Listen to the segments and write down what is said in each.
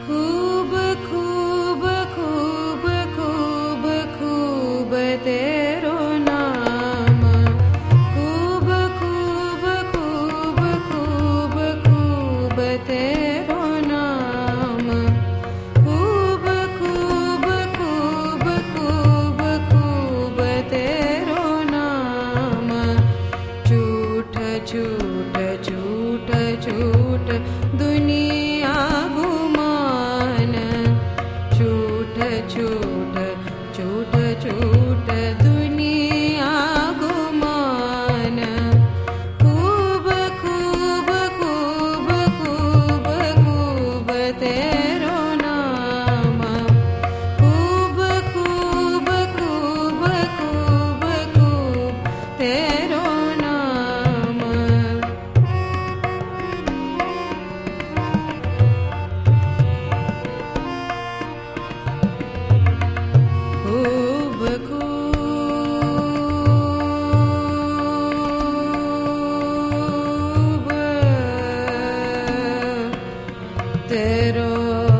खूब खूब खूब खूब खूब तेरो नाम, खूब खूब खूब खूब खूब तेरो नाम, खूब खूब खूब खूब खूब तेरो नाम। झूठ झूठ झूठ झूठ दुनिया गुमान, झूठ झूठ झूठ झूठ दुनिया गुमान। खूब खूब खूब खूब खूब तेरो नाम, खूब खूब खूब खूब खूब तेरो नाम। खूब खूब तेरो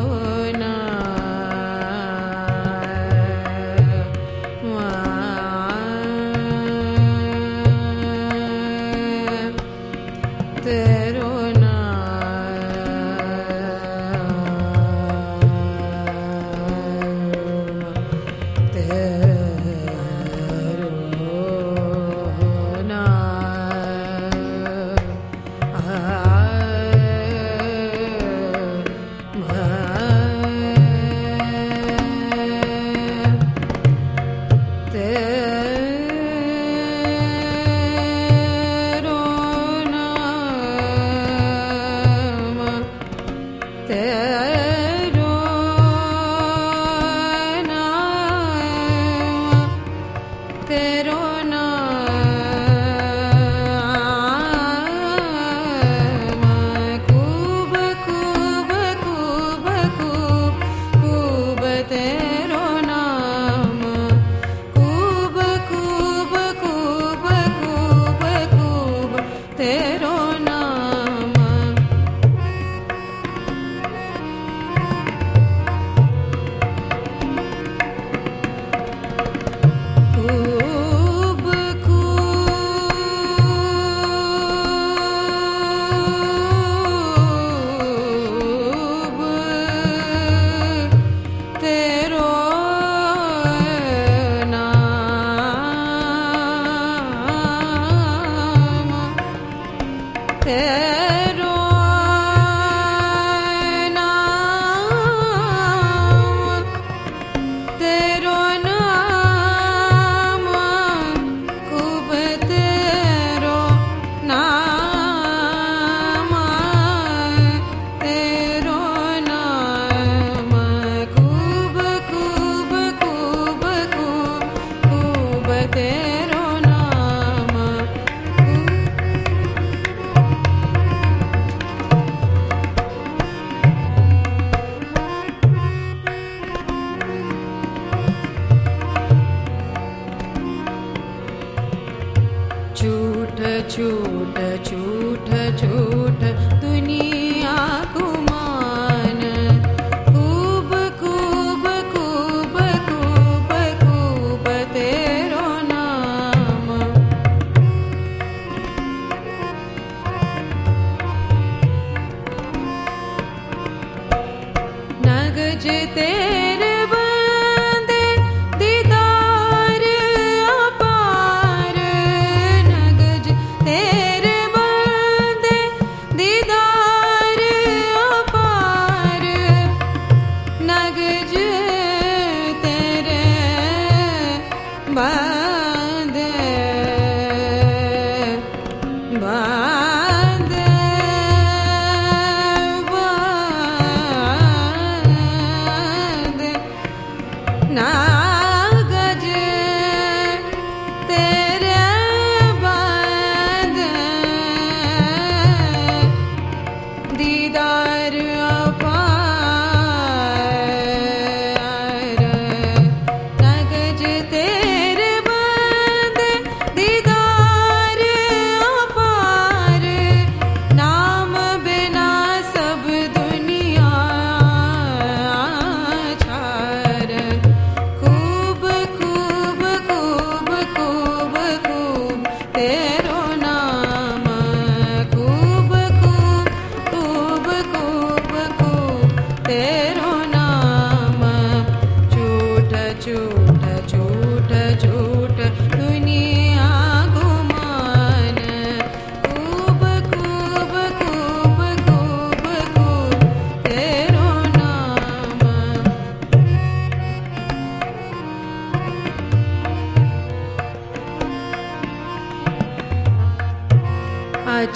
नाम, तेरो नाम, तेरो तेरो नाम, तेरो नाम। खूब खूब खूब खूब खूब तेरो नाम, खूब खूब खूब खूब खूब तेरो नाम।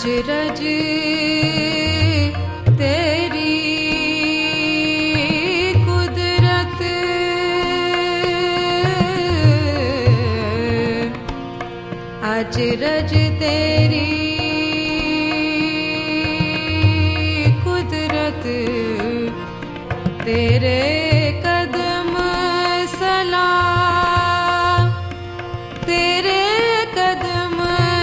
अचरज तेरी कुदरत, अचरज तेरी कुदरत, तेरे कदम सलाम, तेरे कदम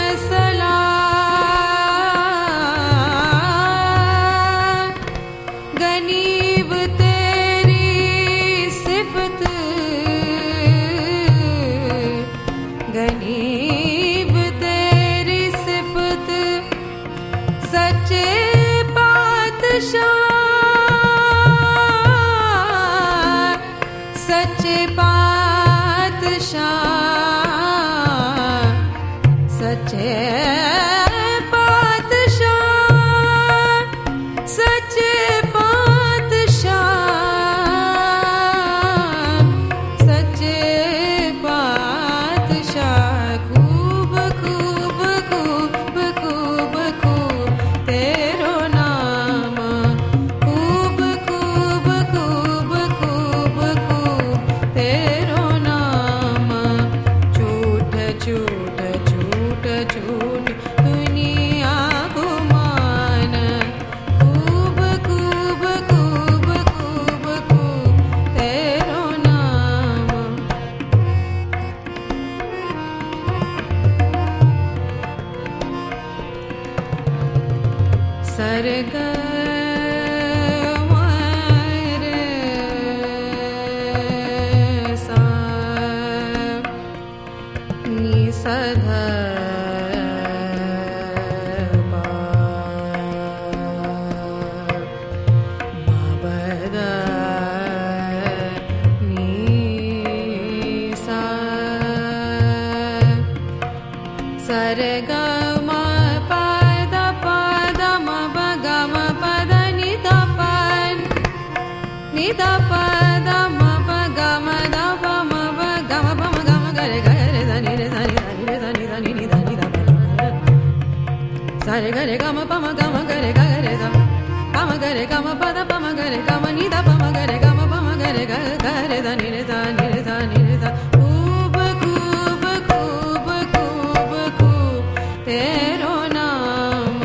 सलाम। गनीब तेरी सिफत, गनीब तेरी सिफत, सच्चे पातशाह, सच्चे पातशाह, सच्चे पातशाह, सच्चे पातशाह, सच्चे पातशाह। खूब खूब खूब खूब खूब तेरो नाम, खूब खूब खूब खूब खूब तेरो नाम। झूठ झूठ झूठ झूठ दुनिया गुमान, खूब खूब खूब खूब खूब तेरो नाम। सरग मारे सा नि सध पा मा बद नि सा सरग मा पद पद म ग म पद नि द प नि द प द म प ग म द प म प ग म प म ग म ग रे ग रे ध नि रे ध नि ध नि रे ध नि ध नि नि ध नि ध प सा रे ग रे ग म प म ग म ग रे ग रे ध प म ग रे ग म प द प म ग रे ग म नि द प म ग रे ग म प म ग रे ग रे ध नि रे ध नि रे ध नि रे ध। खूब खूब खूब खूब खूब तेरो नाम।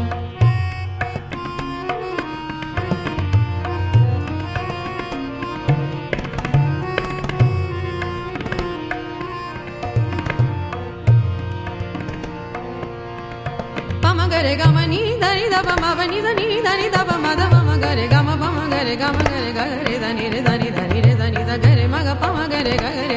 प म ग रे ग म नि ध नि द प म प नि ध नि ध नि द प म द प म ग रे ग म प म ग रे ग म ग रे ग रे ध नि रे ध नि ध नि रे ध नि ध ग रे म ग प म ग रे ग रे